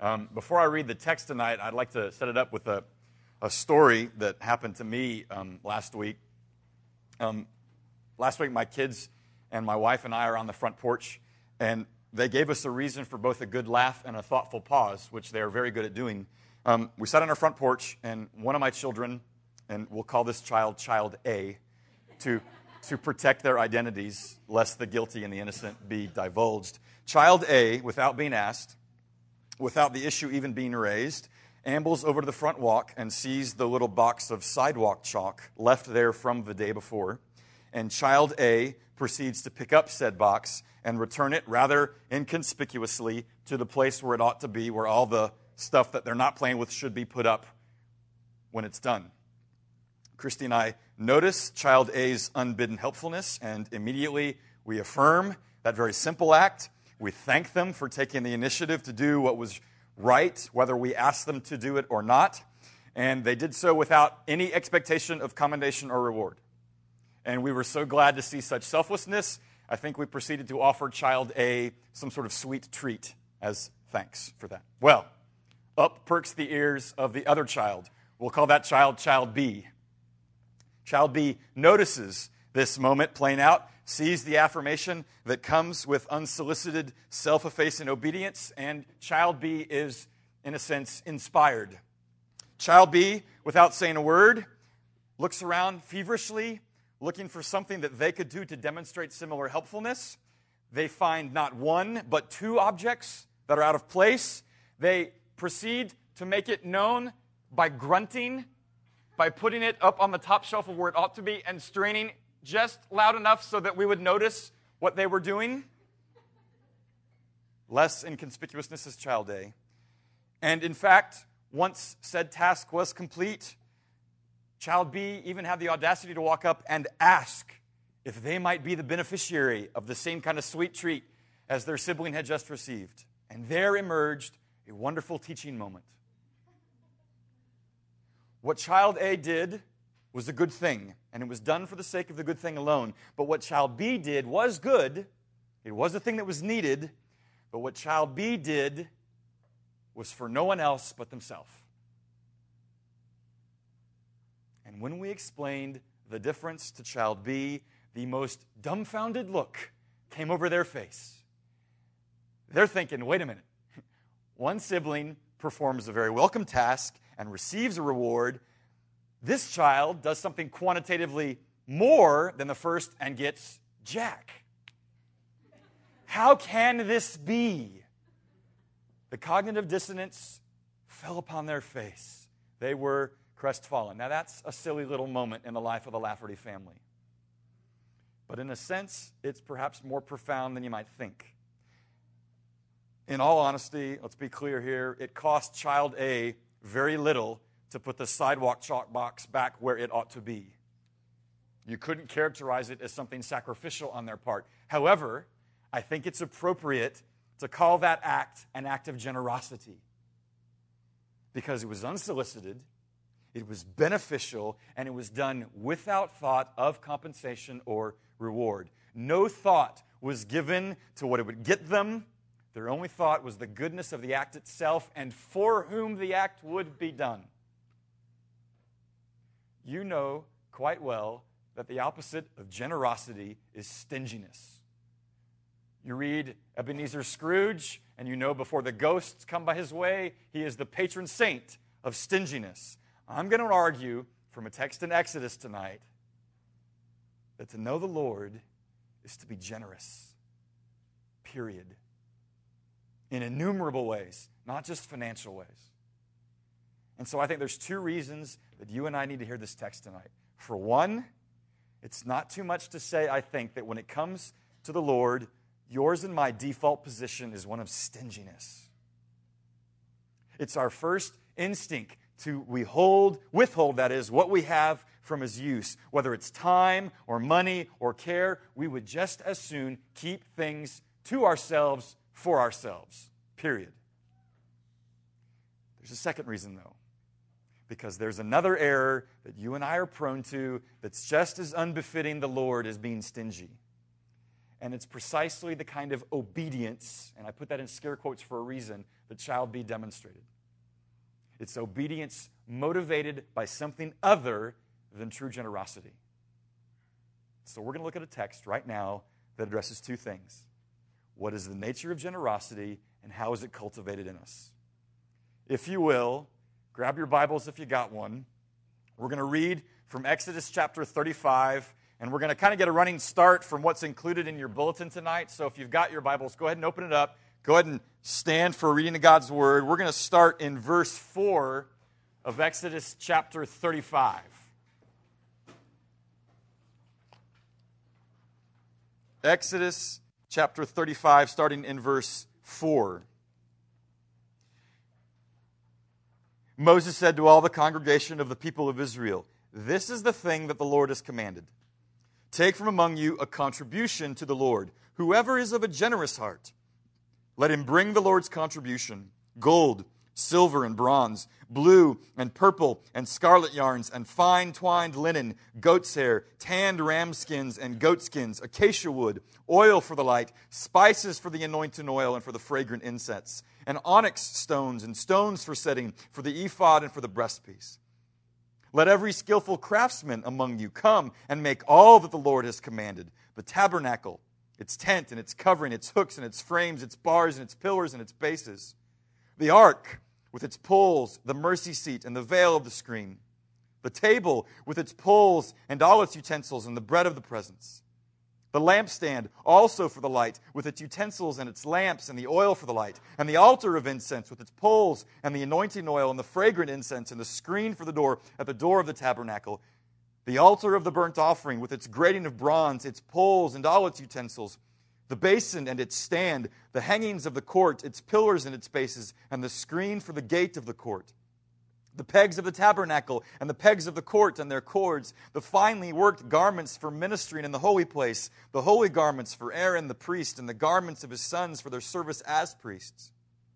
Before I read the text tonight, I'd like to set it up with a story that happened to me last week. Last week, my kids and my wife and I are on the front porch, and they gave us a reason for both a good laugh and a thoughtful pause, which they are very good at doing. We sat on our front porch, and one of my children, and we'll call this child Child A, to protect their identities, lest the guilty and the innocent be divulged. Child A, without being asked, without the issue even being raised, ambles over to the front walk and sees the little box of sidewalk chalk left there from the day before. And Child A proceeds to pick up said box and return it rather inconspicuously to the place where it ought to be, where all the stuff that they're not playing with should be put up when it's done. Christy and I notice Child A's unbidden helpfulness, and immediately we affirm that very simple act. We thank them for taking the initiative to do what was right, whether we asked them to do it or not. And they did so without any expectation of commendation or reward. And we were so glad to see such selflessness, I think we proceeded to offer Child A some sort of sweet treat as thanks for that. Well, up perks the ears of the other child. We'll call that child Child B. Child B notices this moment playing out, sees the affirmation that comes with unsolicited, self-effacing obedience, and Child B is, in a sense, inspired. Child B, without saying a word, looks around feverishly, looking for something that they could do to demonstrate similar helpfulness. They find not one, but two objects that are out of place. They proceed to make it known by grunting, by putting it up on the top shelf of where it ought to be and straining just loud enough so that we would notice what they were doing. Less inconspicuousness is Child A. And in fact, once said task was complete, Child B even had the audacity to walk up and ask if they might be the beneficiary of the same kind of sweet treat as their sibling had just received. And there emerged a wonderful teaching moment. What Child A did was a good thing, and it was done for the sake of the good thing alone. But what Child B did was good. It was a thing that was needed, but what Child B did was for no one else but themselves. And when we explained the difference to Child B, the most dumbfounded look came over their face. They're thinking, wait a minute. One sibling performs a very welcome task and receives a reward. This child does something quantitatively more than the first and gets jack. How can this be? The cognitive dissonance fell upon their face. They were crestfallen. Now that's a silly little moment in the life of the Lafferty family. But in a sense, it's perhaps more profound than you might think. In all honesty, let's be clear here, it cost Child A very little to put the sidewalk chalk box back where it ought to be. You couldn't characterize it as something sacrificial on their part. However, I think it's appropriate to call that act an act of generosity because it was unsolicited, it was beneficial, and it was done without thought of compensation or reward. No thought was given to what it would get them. Their only thought was the goodness of the act itself and for whom the act would be done. You know quite well that the opposite of generosity is stinginess. You read Ebenezer Scrooge, and you know before the ghosts come by his way, he is the patron saint of stinginess. I'm going to argue from a text in Exodus tonight that to know the Lord is to be generous, period. In innumerable ways, not just financial ways. And so I think there's two reasons that you and I need to hear this text tonight. For one, it's not too much to say, I think, that when it comes to the Lord, yours and my default position is one of stinginess. It's our first instinct to withhold, that is, what we have from His use. Whether it's time or money or care, we would just as soon keep things to ourselves for ourselves, period. There's a second reason, though. Because there's another error that you and I are prone to that's just as unbefitting the Lord as being stingy. and it's precisely the kind of obedience, and I put that in scare quotes for a reason, that shall be demonstrated. It's obedience motivated by something other than true generosity. So we're going to look at a text right now that addresses two things. What is the nature of generosity, and how is it cultivated in us? If you will, grab your Bibles if you got one. We're going to read from Exodus chapter 35, and we're going to kind of get a running start from what's included in your bulletin tonight. So if you've got your Bibles, go ahead and open it up. Go ahead and stand for reading of God's Word. We're going to start in verse 4 of Exodus chapter 35. Exodus chapter 35, starting in verse 4. Moses said to all the congregation of the people of Israel, "This is the thing that the Lord has commanded. Take from among you a contribution to the Lord. Whoever is of a generous heart, let him bring the Lord's contribution, gold, silver, and bronze, blue and purple and scarlet yarns, and fine twined linen, goat's hair, tanned ram skins and goat skins, acacia wood, oil for the light, spices for the anointing oil and for the fragrant incense, and onyx stones and stones for setting, for the ephod and for the breastpiece. Let every skillful craftsman among you come and make all that the Lord has commanded, the tabernacle, its tent and its covering, its hooks and its frames, its bars and its pillars and its bases, the ark with its poles, the mercy seat and the veil of the screen, the table with its poles and all its utensils and the bread of the presence, the lampstand also for the light with its utensils and its lamps and the oil for the light, and the altar of incense with its poles and the anointing oil and the fragrant incense and the screen for the door at the door of the tabernacle, the altar of the burnt offering with its grating of bronze, its poles and all its utensils, the basin and its stand, the hangings of the court, its pillars and its bases, and the screen for the gate of the court, the pegs of the tabernacle and the pegs of the court and their cords, the finely worked garments for ministering in the holy place, the holy garments for Aaron the priest, and the garments of his sons for their service as priests."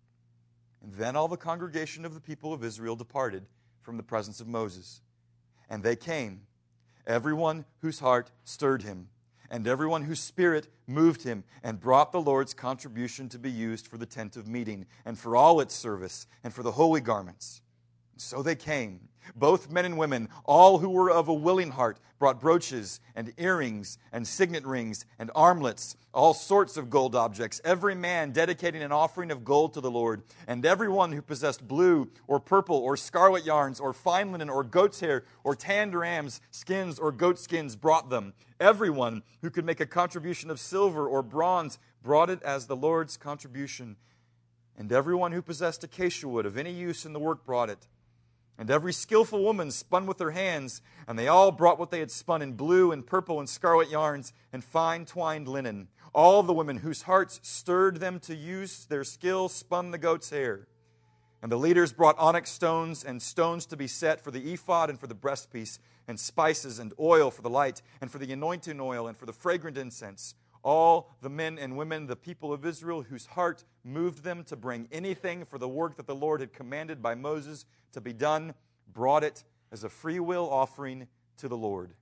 And then all the congregation of the people of Israel departed from the presence of Moses. And they came, everyone whose heart stirred him, and everyone whose spirit moved him, and brought the Lord's contribution to be used for the tent of meeting, and for all its service, and for the holy garments. So they came, both men and women, all who were of a willing heart, brought brooches and earrings and signet rings and armlets, all sorts of gold objects, every man dedicating an offering of gold to the Lord. And everyone who possessed blue or purple or scarlet yarns or fine linen or goat's hair or tanned rams skins or goat skins brought them. Everyone who could make a contribution of silver or bronze brought it as the Lord's contribution. And everyone who possessed acacia wood of any use in the work brought it. And every skillful woman spun with her hands, and they all brought what they had spun in blue and purple and scarlet yarns and fine twined linen. All the women whose hearts stirred them to use their skill spun the goat's hair. And the leaders brought onyx stones and stones to be set for the ephod and for the breastpiece, and spices and oil for the light, and for the anointing oil, and for the fragrant incense. All the men and women, the people of Israel, whose heart moved them to bring anything for the work that the Lord had commanded by Moses to be done, brought it as a free will offering to the Lord.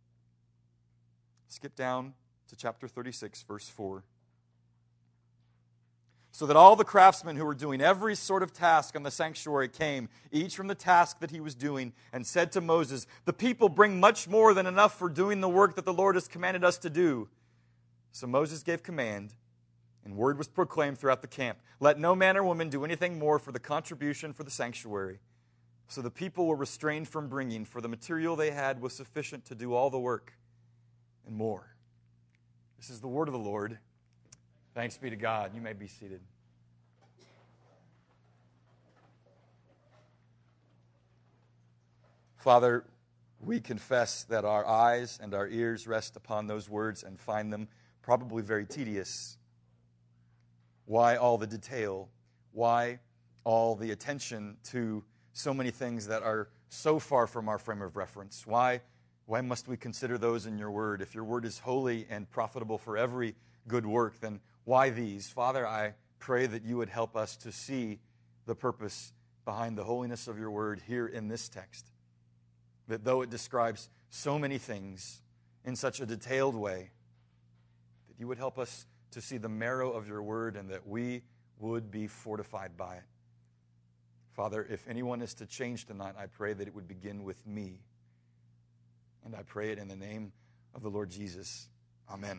Skip down to chapter 36, verse 4. So that all the craftsmen who were doing every sort of task on the sanctuary came, each from the task that he was doing, and said to Moses, "The people bring much more than enough for doing the work that the Lord has commanded us to do." So Moses gave command, and word was proclaimed throughout the camp, "Let no man or woman do anything more for the contribution for the sanctuary." So the people were restrained from bringing, for the material they had was sufficient to do all the work and more. This is the word of the Lord. Thanks be to God. You may be seated. Father, we confess that our eyes and our ears rest upon those words and find them probably very tedious. Why all the detail? Why all the attention to so many things that are so far from our frame of reference? Why must we consider those in your word? If your word is holy and profitable for every good work, then why these? Father, I pray that you would help us to see the purpose behind the holiness of your word here in this text. That though it describes so many things in such a detailed way, that you would help us to see the marrow of your word and that we would be fortified by it. Father, if anyone is to change tonight, I pray that it would begin with me. And I pray it in the name of the Lord Jesus. Amen.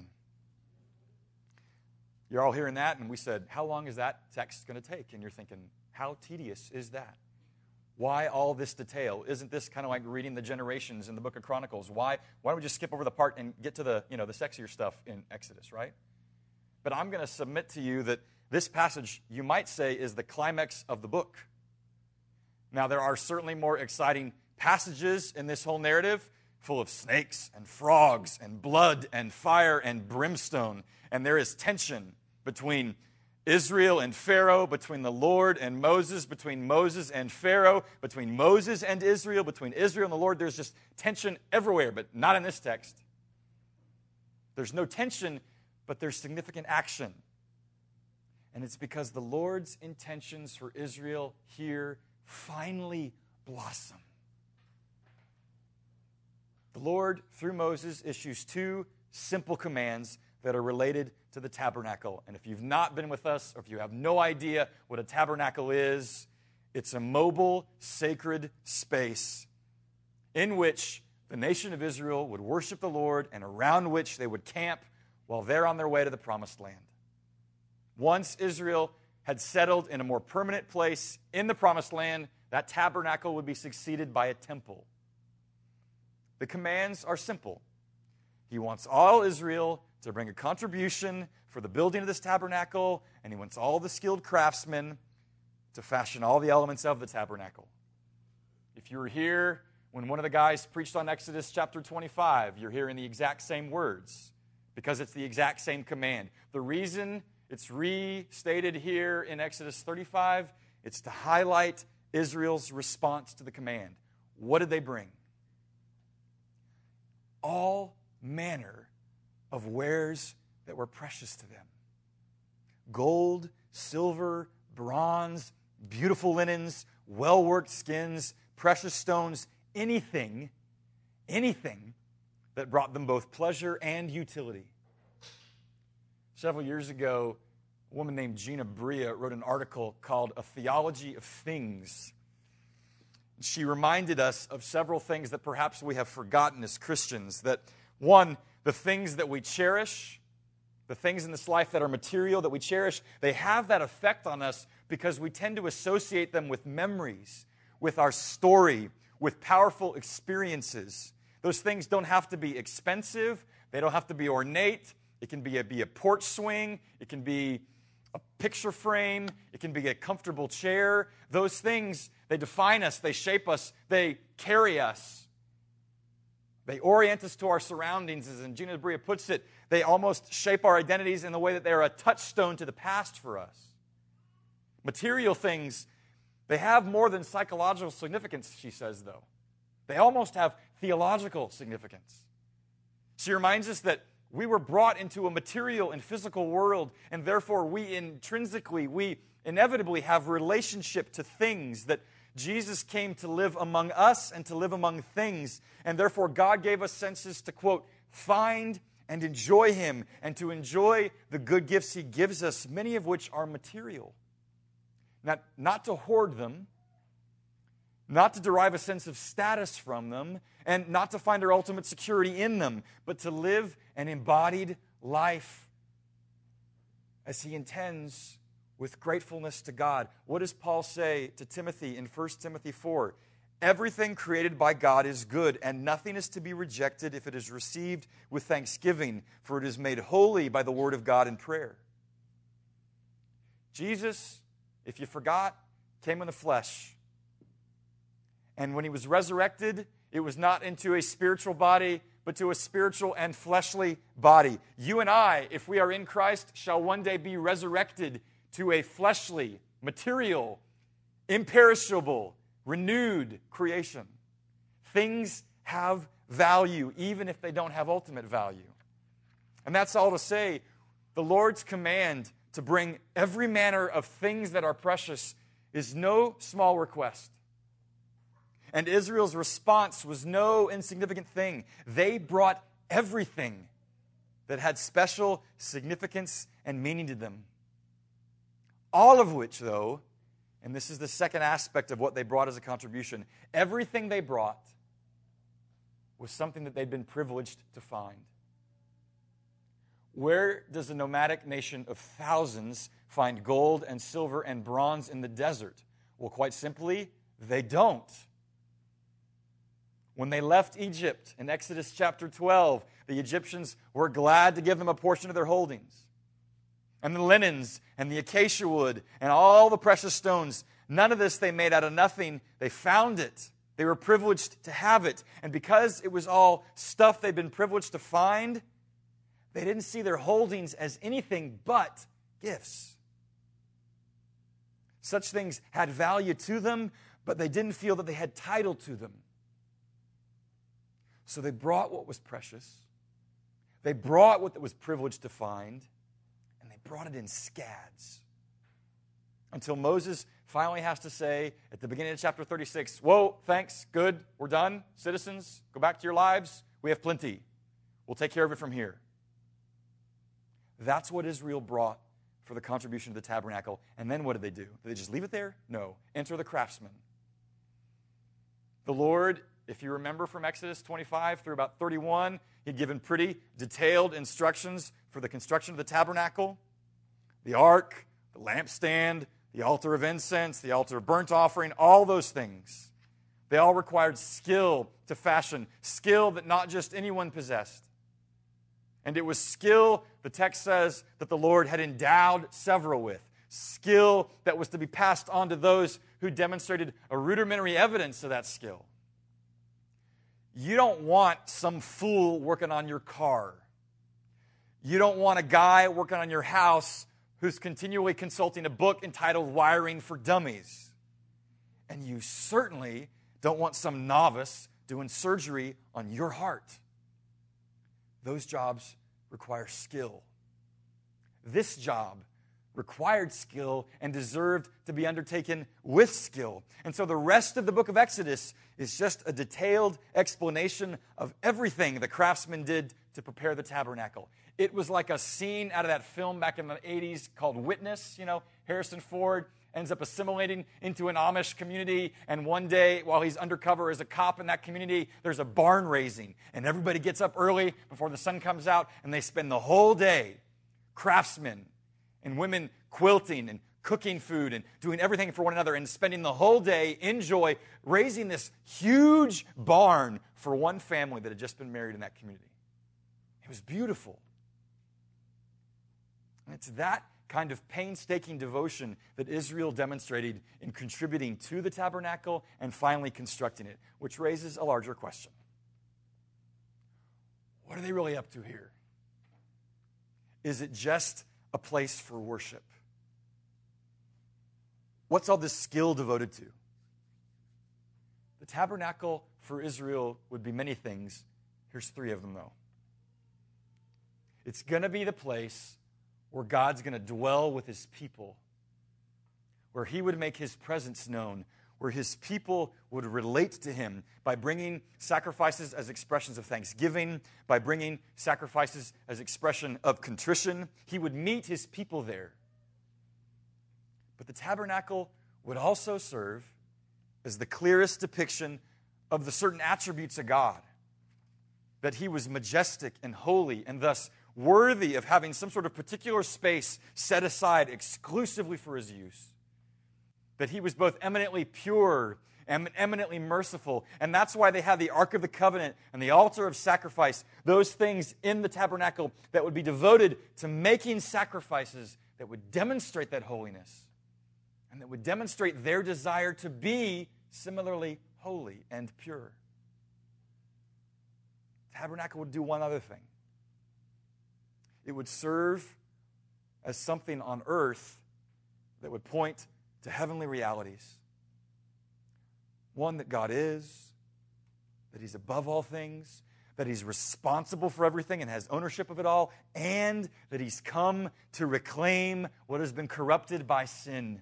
You're all hearing that, and we said, how long is that text going to take? And you're thinking, how tedious is that? Why all this detail? Isn't this kind of like reading the generations in the book of Chronicles? Why don't we just skip over the part and get to the sexier stuff in Exodus, right? But I'm going to submit to you that this passage, you might say, is the climax of the book. Now, there are certainly more exciting passages in this whole narrative, full of snakes and frogs and blood and fire and brimstone. And there is tension between Israel and Pharaoh, between the Lord and Moses, between Moses and Pharaoh, between Moses and Israel, between Israel and the Lord. There's just tension everywhere, but not in this text. There's no tension, but there's significant action. And it's because the Lord's intentions for Israel here finally blossom. The Lord, through Moses, issues two simple commands that are related to the tabernacle. And if you've not been with us, or if you have no idea what a tabernacle is, it's a mobile, sacred space in which the nation of Israel would worship the Lord and around which they would camp while they're on their way to the promised land. Once Israel had settled in a more permanent place in the promised land, that tabernacle would be succeeded by a temple. The commands are simple. He wants all Israel to bring a contribution for the building of this tabernacle, and he wants all the skilled craftsmen to fashion all the elements of the tabernacle. If you were here when one of the guys preached on Exodus chapter 25, you're hearing the exact same words because it's the exact same command. The reason it's restated here in Exodus 35, it's to highlight Israel's response to the command. What did they bring? All manner of wares that were precious to them. Gold, silver, bronze, beautiful linens, well-worked skins, precious stones, anything that brought them both pleasure and utility. Several years ago, a woman named Gina Bria wrote an article called A Theology of Things. She reminded us of several things that perhaps we have forgotten as Christians. That, one, the things that we cherish, the things in this life that are material that we cherish, they have that effect on us because we tend to associate them with memories, with our story, with powerful experiences. Those things don't have to be expensive. They don't have to be ornate. It can be a porch swing. It can be a picture frame. It can be a comfortable chair. Those things, they define us. They shape us. They carry us. They orient us to our surroundings, as Gina Bria puts it. They almost shape our identities in the way that they're a touchstone to the past for us. Material things, they have more than psychological significance, she says, though. They almost have theological significance. She reminds us that we were brought into a material and physical world, and therefore we inevitably have relationship to things, that Jesus came to live among us and to live among things, and therefore God gave us senses to, quote, find and enjoy Him, and to enjoy the good gifts He gives us, many of which are material. Not to hoard them, not to derive a sense of status from them, and not to find our ultimate security in them, but to live an embodied life as He intends with gratefulness to God. What does Paul say to Timothy in 1 Timothy 4? Everything created by God is good, and nothing is to be rejected if it is received with thanksgiving, for it is made holy by the word of God in prayer. Jesus, if you forgot, came in the flesh. And when He was resurrected, it was not into a spiritual body, but to a spiritual and fleshly body. You and I, if we are in Christ, shall one day be resurrected to a fleshly, material, imperishable, renewed creation. Things have value, even if they don't have ultimate value. And that's all to say, the Lord's command to bring every manner of things that are precious is no small request. And Israel's response was no insignificant thing. They brought everything that had special significance and meaning to them. All of which, though, and this is the second aspect of what they brought as a contribution, everything they brought was something that they'd been privileged to find. Where does a nomadic nation of thousands find gold and silver and bronze in the desert? Well, quite simply, they don't. When they left Egypt in Exodus chapter 12, the Egyptians were glad to give them a portion of their holdings. And the linens and the acacia wood and all the precious stones, none of this they made out of nothing. They found it. They were privileged to have it. And because it was all stuff they'd been privileged to find, they didn't see their holdings as anything but gifts. Such things had value to them, but they didn't feel that they had title to them. So they brought what was precious. They brought what was privileged to find, and they brought it in scads. Until Moses finally has to say at the beginning of chapter 36, whoa, thanks, good, we're done. Citizens, go back to your lives. We have plenty. We'll take care of it from here. That's what Israel brought for the contribution to the tabernacle. And then what did they do? Did they just leave it there? No. Enter the craftsmen. The Lord, if you remember from Exodus 25 through about 31, he'd given pretty detailed instructions for the construction of the tabernacle, the ark, the lampstand, the altar of incense, the altar of burnt offering, all those things. They all required skill to fashion, skill that not just anyone possessed. And it was skill, the text says, that the Lord had endowed several with. Skill that was to be passed on to those who demonstrated a rudimentary evidence of that skill. You don't want some fool working on your car. You don't want a guy working on your house who's continually consulting a book entitled Wiring for Dummies. And you certainly don't want some novice doing surgery on your heart. Those jobs require skill. This job required skill and deserved to be undertaken with skill. And so the rest of the book of Exodus is just a detailed explanation of everything the craftsmen did to prepare the tabernacle. It was like a scene out of that film back in the 80s called Witness. You know, Harrison Ford ends up assimilating into an Amish community, and one day, while he's undercover as a cop in that community, there's a barn raising, and everybody gets up early before the sun comes out, and they spend the whole day, craftsmen and women quilting and cooking food and doing everything for one another and spending the whole day in joy raising this huge barn for one family that had just been married in that community. It was beautiful. And it's that kind of painstaking devotion that Israel demonstrated in contributing to the tabernacle and finally constructing it, which raises a larger question. What are they really up to here? Is it just a place for worship? What's all this skill devoted to? The tabernacle for Israel would be many things. Here's three of them, though. It's going to be the place where God's going to dwell with his people, where he would make his presence known, where his people would relate to him by bringing sacrifices as expressions of thanksgiving, by bringing sacrifices as expression of contrition. He would meet his people there. But the tabernacle would also serve as the clearest depiction of the certain attributes of God, that he was majestic and holy and thus worthy of having some sort of particular space set aside exclusively for his use. That he was both eminently pure and eminently merciful. And that's why they had the Ark of the Covenant and the altar of sacrifice, those things in the tabernacle that would be devoted to making sacrifices that would demonstrate that holiness and that would demonstrate their desire to be similarly holy and pure. The tabernacle would do one other thing. It would serve as something on earth that would point to heavenly realities. One, that God is, that he's above all things, that he's responsible for everything and has ownership of it all, and that he's come to reclaim what has been corrupted by sin.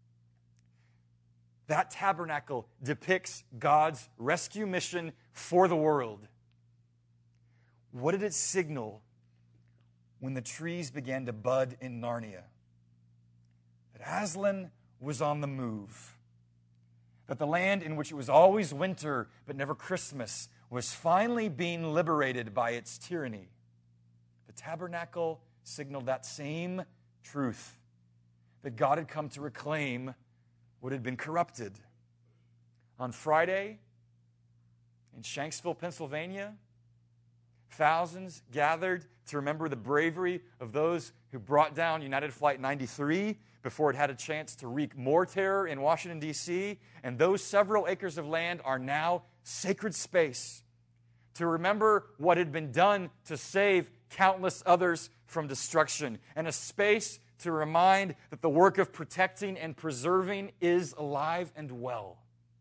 That tabernacle depicts God's rescue mission for the world. What did it signal when the trees began to bud in Narnia, that Aslan was on the move, that the land in which it was always winter but never Christmas was finally being liberated by its tyranny. The tabernacle signaled that same truth, that God had come to reclaim what had been corrupted. On Friday, in Shanksville, Pennsylvania, thousands gathered to remember the bravery of those who brought down United Flight 93 before it had a chance to wreak more terror in Washington, D.C., and those several acres of land are now sacred space to remember what had been done to save countless others from destruction, and a space to remind that the work of protecting and preserving is alive and well.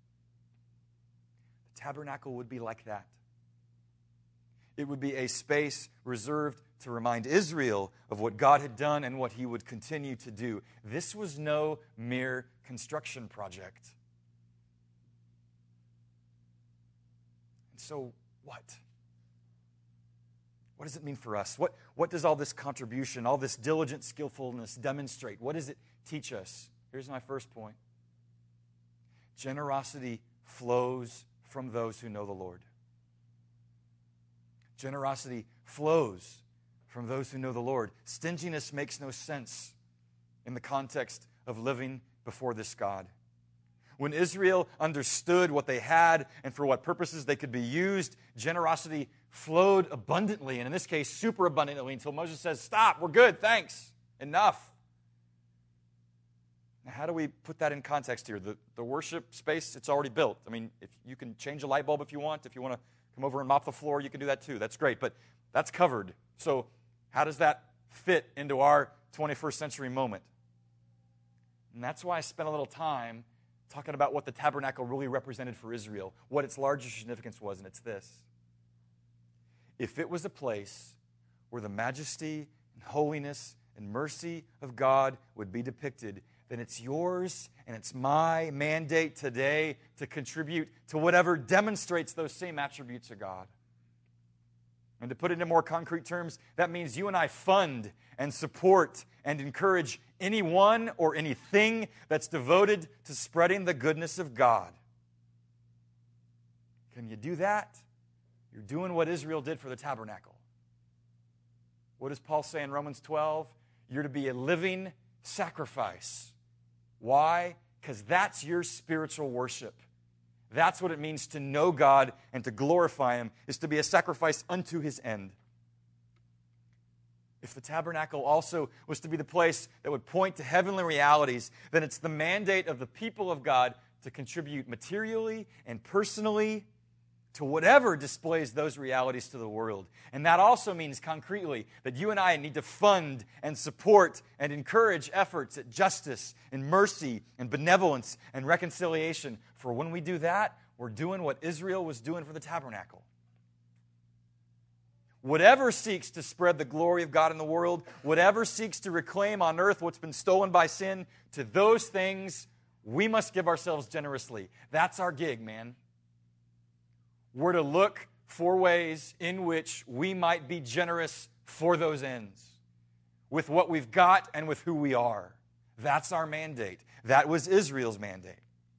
The tabernacle would be like that. It would be a space reserved to remind Israel of what God had done and what he would continue to do. This was no mere construction project. And so, what? What does it mean for us? What does all this contribution, all this diligent skillfulness demonstrate? What does it teach us? Here's my first point. Generosity flows from those who know the Lord. Generosity flows from those who know the Lord. Stinginess makes no sense in the context of living before this God. When Israel understood what they had and for what purposes they could be used, generosity flowed abundantly, and in this case, super abundantly, until Moses says, "Stop, we're good, thanks, enough." Now, how do we put that in context here? The worship space, it's already built. I mean, if you can change a light bulb if you want to come over and mop the floor, you can do that too. That's great, but that's covered. So how does that fit into our 21st century moment? And that's why I spent a little time talking about what the tabernacle really represented for Israel, what its larger significance was, and it's this. If it was a place where the majesty and holiness and mercy of God would be depicted, then it's yours and it's my mandate today to contribute to whatever demonstrates those same attributes of God. And to put it in more concrete terms, that means you and I fund and support and encourage anyone or anything that's devoted to spreading the goodness of God. Can you do that? You're doing what Israel did for the tabernacle. What does Paul say in Romans 12? You're to be a living sacrifice. Why? Because that's your spiritual worship. That's what it means to know God and to glorify Him, is to be a sacrifice unto His end. If the tabernacle also was to be the place that would point to heavenly realities, then it's the mandate of the people of God to contribute materially and personally to whatever displays those realities to the world. And that also means concretely that you and I need to fund and support and encourage efforts at justice and mercy and benevolence and reconciliation. For when we do that, we're doing what Israel was doing for the tabernacle. Whatever seeks to spread the glory of God in the world, whatever seeks to reclaim on earth what's been stolen by sin, to those things we must give ourselves generously. That's our gig, man. We're to look for ways in which we might be generous for those ends, with what we've got and with who we are. That's our mandate. That was Israel's mandate.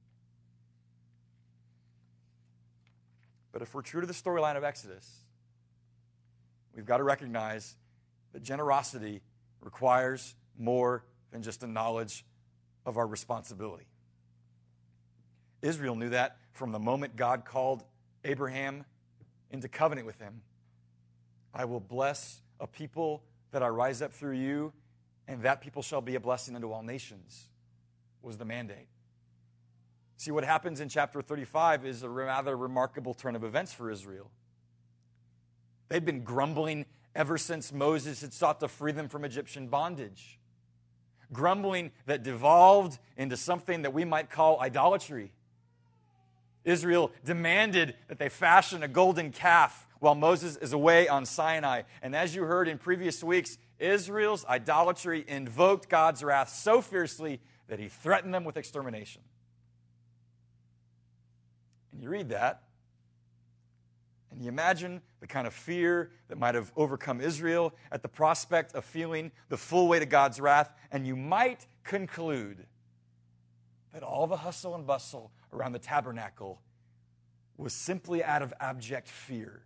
But if we're true to the storyline of Exodus, we've got to recognize that generosity requires more than just a knowledge of our responsibility. Israel knew that from the moment God called Abraham into covenant with him. I will bless a people that I rise up through you, and that people shall be a blessing unto all nations, was the mandate. See, what happens in chapter 35 is a rather remarkable turn of events for Israel. They'd been grumbling ever since Moses had sought to free them from Egyptian bondage. Grumbling that devolved into something that we might call idolatry. Israel demanded that they fashion a golden calf while Moses is away on Sinai. And as you heard in previous weeks, Israel's idolatry invoked God's wrath so fiercely that He threatened them with extermination. And you read that, And you imagine the kind of fear that might have overcome Israel at the prospect of feeling the full weight of God's wrath, and you might conclude that all the hustle and bustle around the tabernacle was simply out of abject fear.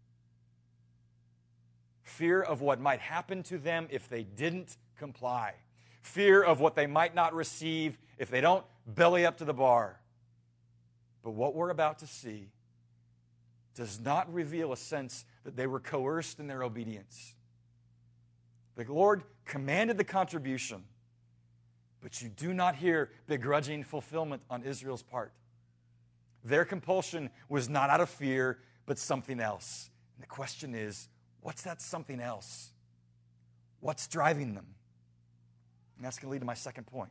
Fear of what might happen to them if they didn't comply. Fear of what they might not receive if they don't belly up to the bar. But what we're about to see does not reveal a sense that they were coerced in their obedience. The Lord commanded the contribution, but you do not hear begrudging fulfillment on Israel's part. Their compulsion was not out of fear, but something else. And the question is, what's that something else? What's driving them? And that's going to lead to my second point.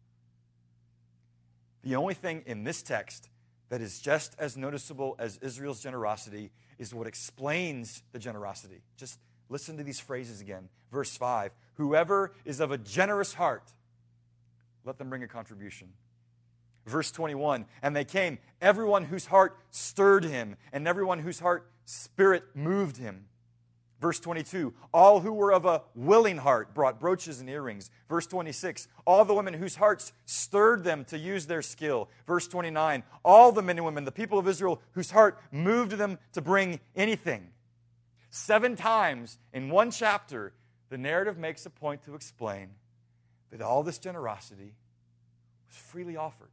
The only thing in this text that is just as noticeable as Israel's generosity is what explains the generosity. Just listen to these phrases again. Verse 5, whoever is of a generous heart, let them bring a contribution. Verse 21, and they came, everyone whose heart stirred him, and everyone whose heart spirit moved him. Verse 22, all who were of a willing heart brought brooches and earrings. Verse 26, all the women whose hearts stirred them to use their skill. Verse 29, all the men and women, the people of Israel, whose heart moved them to bring anything. 7 times in one chapter, the narrative makes a point to explain that all this generosity was freely offered,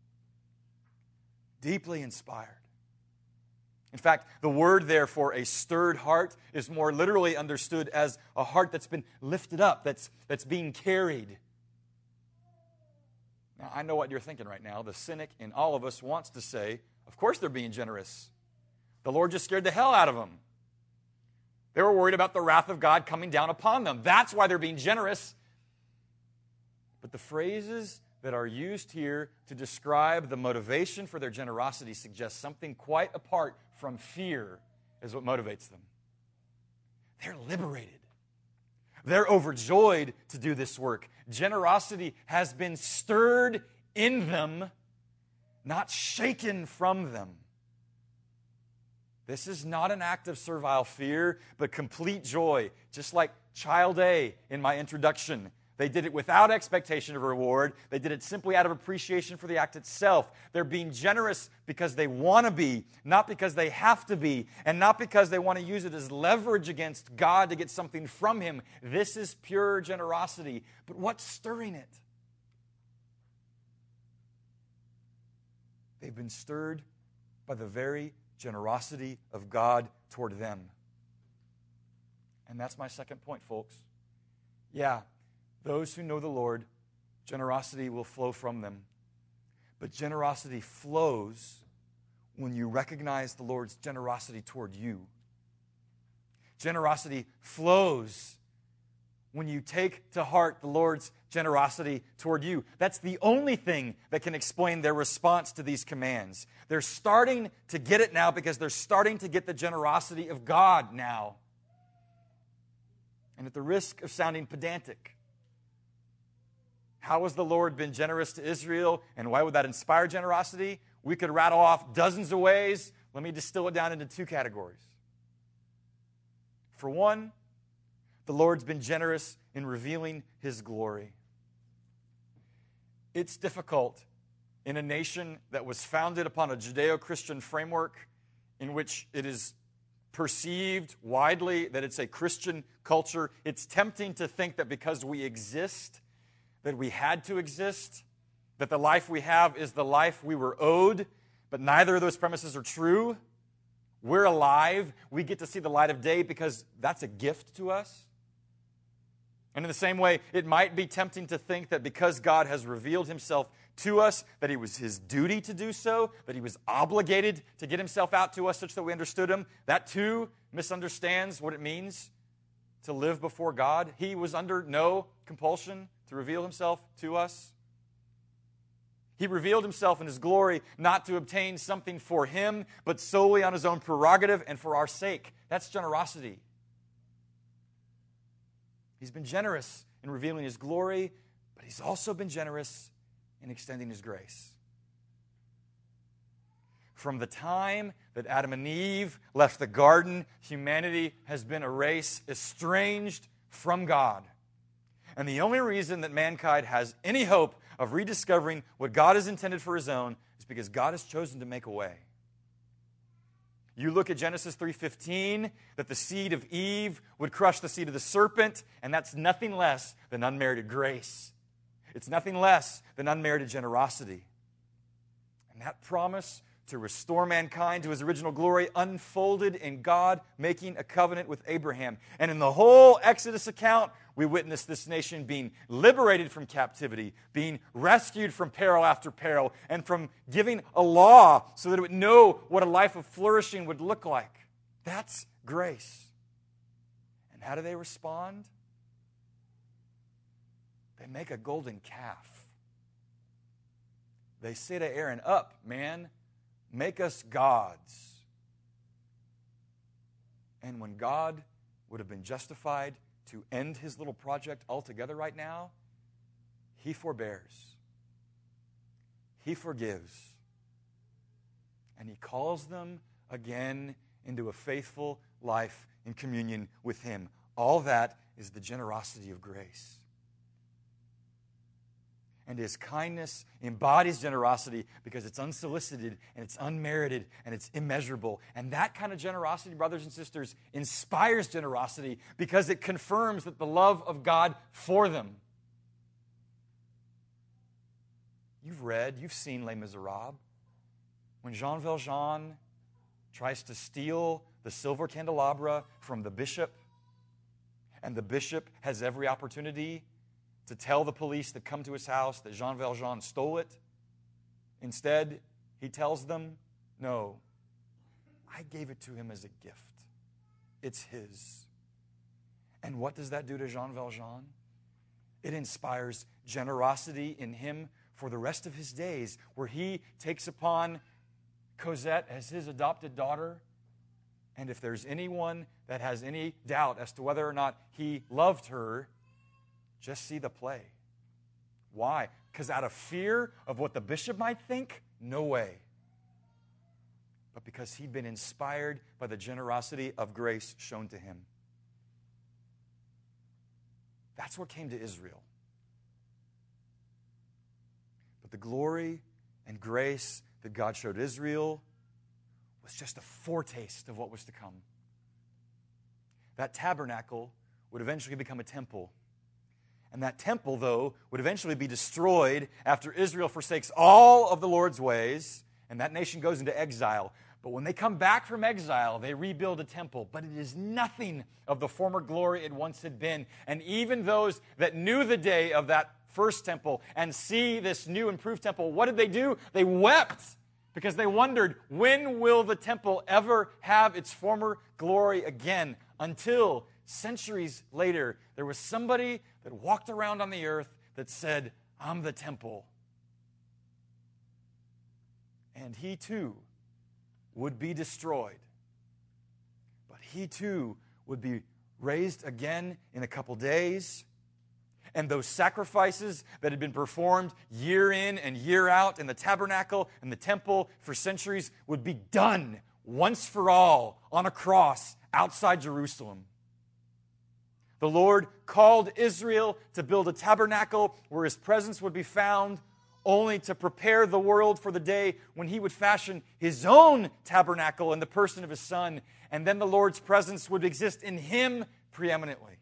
deeply inspired. In fact, the word there for a stirred heart is more literally understood as a heart that's been lifted up, that's being carried. Now, I know what you're thinking right now. The cynic in all of us wants to say, of course they're being generous. The Lord just scared the hell out of them. They were worried about the wrath of God coming down upon them. That's why they're being generous. But the phrases that are used here to describe the motivation for their generosity suggest something quite apart from fear is what motivates them. They're liberated. They're overjoyed to do this work. Generosity has been stirred in them, not shaken from them. This is not an act of servile fear, but complete joy, just like child A in my introduction. They did it without expectation of reward. They did it simply out of appreciation for the act itself. They're being generous because they want to be, not because they have to be, and not because they want to use it as leverage against God to get something from Him. This is pure generosity. But what's stirring it? They've been stirred by the very generosity of God toward them. And that's my second point, folks. Yeah. Those who know the Lord, generosity will flow from them. But generosity flows when you recognize the Lord's generosity toward you. Generosity flows when you take to heart the Lord's generosity toward you. That's the only thing that can explain their response to these commands. They're starting to get it now because they're starting to get the generosity of God now. And at the risk of sounding pedantic, how has the Lord been generous to Israel, and why would that inspire generosity? We could rattle off dozens of ways. Let me distill it down into 2 categories. For one, the Lord's been generous in revealing His glory. It's difficult in a nation that was founded upon a Judeo-Christian framework in which it is perceived widely that it's a Christian culture. It's tempting to think that because we exist, that we had to exist, that the life we have is the life we were owed, but neither of those premises are true. We're alive. We get to see the light of day because that's a gift to us. And in the same way, it might be tempting to think that because God has revealed Himself to us, that it was His duty to do so, that He was obligated to get Himself out to us such that we understood Him. That too misunderstands what it means to live before God. He was under no compulsion to reveal Himself to us. He revealed Himself in His glory not to obtain something for Him, but solely on His own prerogative and for our sake. That's generosity. He's been generous in revealing His glory, but He's also been generous in extending His grace. From the time that Adam and Eve left the garden, humanity has been a race estranged from God. And the only reason that mankind has any hope of rediscovering what God has intended for his own is because God has chosen to make a way. You look at Genesis 3:15, that the seed of Eve would crush the seed of the serpent, and that's nothing less than unmerited grace. It's nothing less than unmerited generosity. And that promise to restore mankind to his original glory unfolded in God making a covenant with Abraham. And in the whole Exodus account, we witness this nation being liberated from captivity, being rescued from peril after peril, and from giving a law so that it would know what a life of flourishing would look like. That's grace. And how do they respond? They make a golden calf. They say to Aaron, "Up, man, make us gods." And when God would have been justified to end his little project altogether right now, he forbears. He forgives. And he calls them again into a faithful life in communion with him. All that is the generosity of grace. And his kindness embodies generosity because it's unsolicited and it's unmerited and it's immeasurable. And that kind of generosity, brothers and sisters, inspires generosity because it confirms that the love of God for them. You've seen Les Miserables. When Jean Valjean tries to steal the silver candelabra from the bishop, and the bishop has every opportunity to tell the police that come to his house that Jean Valjean stole it. Instead, he tells them, "No, I gave it to him as a gift. It's his." And what does that do to Jean Valjean? It inspires generosity in him for the rest of his days, where he takes upon Cosette as his adopted daughter. And if there's anyone that has any doubt as to whether or not he loved her, just see the play. Why? Because out of fear of what the bishop might think? No way. But because he'd been inspired by the generosity of grace shown to him. That's what came to Israel. But the glory and grace that God showed Israel was just a foretaste of what was to come. That tabernacle would eventually become a temple. And that temple, though, would eventually be destroyed after Israel forsakes all of the Lord's ways, and that nation goes into exile. But when they come back from exile, they rebuild a temple. But it is nothing of the former glory it once had been. And even those that knew the day of that first temple and see this new improved temple, what did they do? They wept because they wondered, when will the temple ever have its former glory again? Until centuries later, there was somebody that walked around on the earth that said, "I'm the temple." And he too would be destroyed. But he too would be raised again in a couple days. And those sacrifices that had been performed year in and year out in the tabernacle and the temple for centuries would be done once for all on a cross outside Jerusalem. The Lord called Israel to build a tabernacle where his presence would be found, only to prepare the world for the day when he would fashion his own tabernacle in the person of his Son, and then the Lord's presence would exist in him preeminently.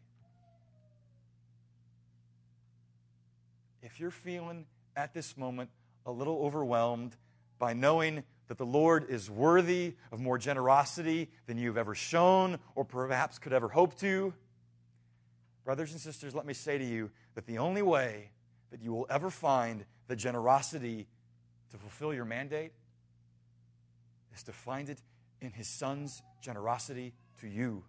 If you're feeling at this moment a little overwhelmed by knowing that the Lord is worthy of more generosity than you've ever shown or perhaps could ever hope to, brothers and sisters, let me say to you that the only way that you will ever find the generosity to fulfill your mandate is to find it in his Son's generosity to you.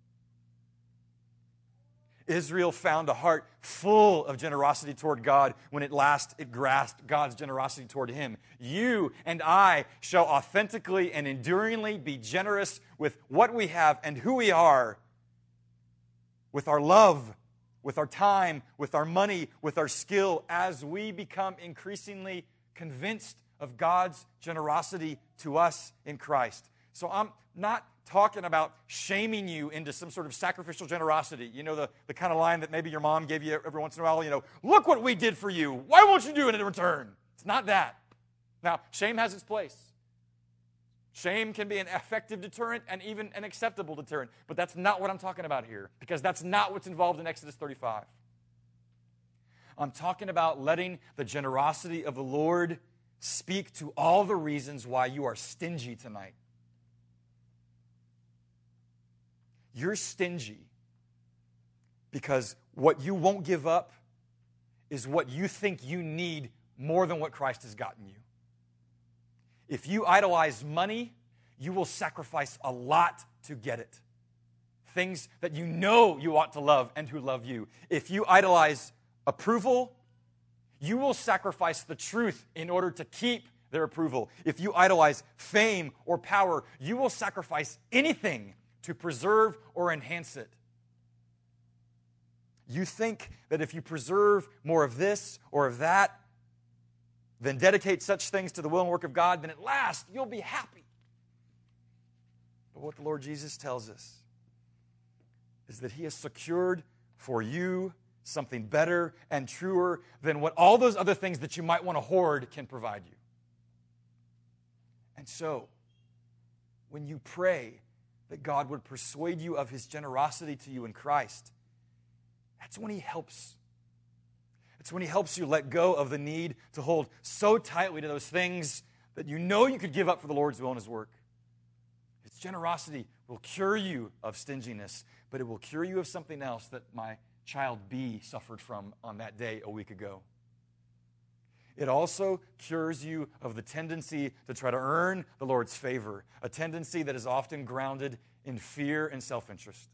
Israel found a heart full of generosity toward God when at last it grasped God's generosity toward him. You and I shall authentically and enduringly be generous with what we have and who we are, with our love, with our time, with our money, with our skill, as we become increasingly convinced of God's generosity to us in Christ. So I'm not talking about shaming you into some sort of sacrificial generosity. You know, the kind of line that maybe your mom gave you every once in a while, look what we did for you. Why won't you do it in return? It's not that. Now, shame has its place. Shame can be an effective deterrent and even an acceptable deterrent. But that's not what I'm talking about here, because that's not what's involved in Exodus 35. I'm talking about letting the generosity of the Lord speak to all the reasons why you are stingy tonight. You're stingy because what you won't give up is what you think you need more than what Christ has gotten you. If you idolize money, you will sacrifice a lot to get it. Things that you know you ought to love and who love you. If you idolize approval, you will sacrifice the truth in order to keep their approval. If you idolize fame or power, you will sacrifice anything to preserve or enhance it. You think that if you preserve more of this or of that, then dedicate such things to the will and work of God, then at last you'll be happy. But what the Lord Jesus tells us is that He has secured for you something better and truer than what all those other things that you might want to hoard can provide you. And so, when you pray that God would persuade you of His generosity to you in Christ, that's when He helps. It's when He helps you let go of the need to hold so tightly to those things that you know you could give up for the Lord's will and His work. His generosity will cure you of stinginess, but it will cure you of something else that my child B suffered from on that day a week ago. It also cures you of the tendency to try to earn the Lord's favor, a tendency that is often grounded in fear and self-interest.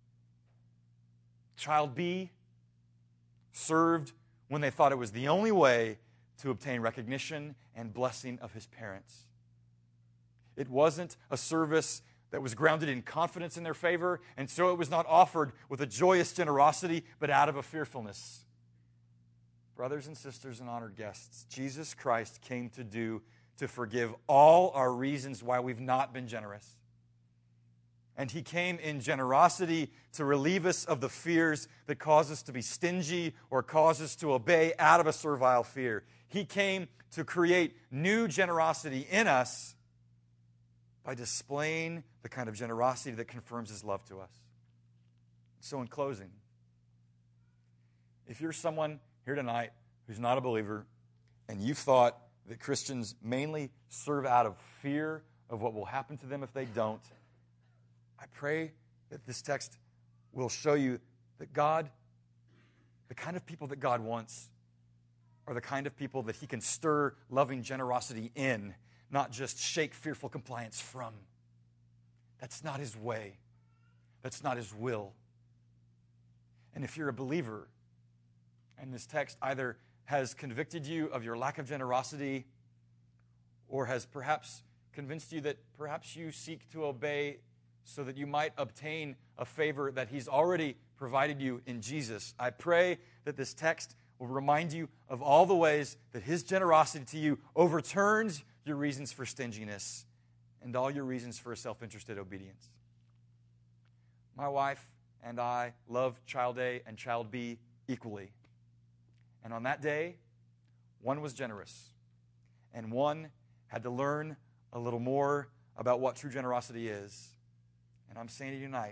Child B served when they thought it was the only way to obtain recognition and blessing of his parents. It wasn't a service that was grounded in confidence in their favor, and so it was not offered with a joyous generosity, but out of a fearfulness. Brothers and sisters and honored guests, Jesus Christ came to forgive all our reasons why we've not been generous. And He came in generosity to relieve us of the fears that cause us to be stingy or cause us to obey out of a servile fear. He came to create new generosity in us by displaying the kind of generosity that confirms His love to us. So in closing, if you're someone here tonight who's not a believer and you've thought that Christians mainly serve out of fear of what will happen to them if they don't, I pray that this text will show you that God, the kind of people that God wants, are the kind of people that He can stir loving generosity in, not just shake fearful compliance from. That's not His way. That's not His will. And if you're a believer, and this text either has convicted you of your lack of generosity or has perhaps convinced you that perhaps you seek to obey so that you might obtain a favor that He's already provided you in Jesus, I pray that this text will remind you of all the ways that His generosity to you overturns your reasons for stinginess and all your reasons for self-interested obedience. My wife and I love child A and child B equally. And on that day, one was generous, and one had to learn a little more about what true generosity is. And I'm saying to you tonight,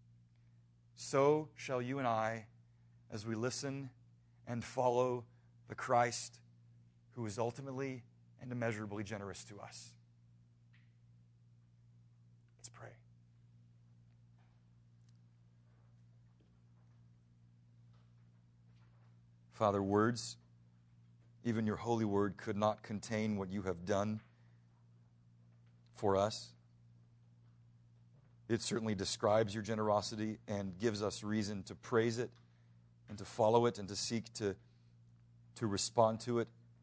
so shall you and I as we listen and follow the Christ who is ultimately and immeasurably generous to us. Let's pray. Father, words, even your holy word, could not contain what you have done for us. It certainly describes your generosity and gives us reason to praise it and to follow it and to seek to respond to it.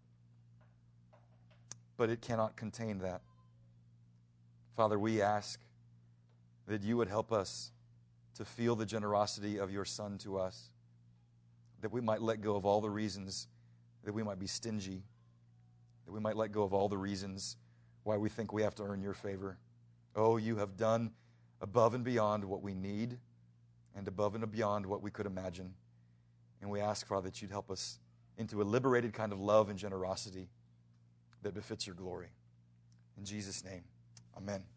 But it cannot contain that. Father, we ask that you would help us to feel the generosity of your Son to us, that we might let go of all the reasons that we might be stingy, that we might let go of all the reasons why we think we have to earn your favor. Oh, you have done above and beyond what we need and above and beyond what we could imagine. And we ask, Father, that you'd help us into a liberated kind of love and generosity that befits your glory. In Jesus' name, amen.